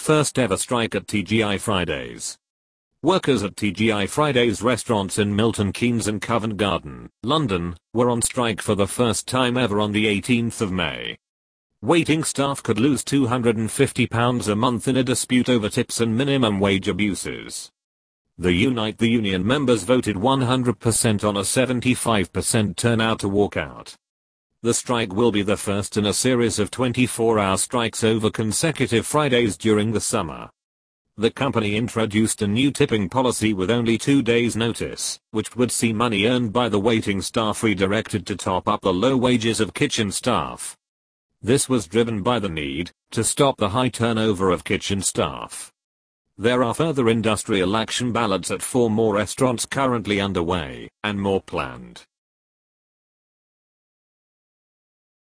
first ever strike at TGI Fridays. Workers at TGI Fridays restaurants in Milton Keynes and Covent Garden, London, were on strike for the first time ever on the 18th of May. Waiting staff could lose £250 a month in a dispute over tips and minimum wage abuses. The Unite the Union members voted 100% on a 75% turnout to walk out. The strike will be the first in a series of 24-hour strikes over consecutive Fridays during the summer. The company introduced a new tipping policy with only 2 days' notice, which would see money earned by the waiting staff redirected to top up the low wages of kitchen staff. This was driven by the need to stop the high turnover of kitchen staff. There are further industrial action ballots at 4 more restaurants currently underway, and more planned.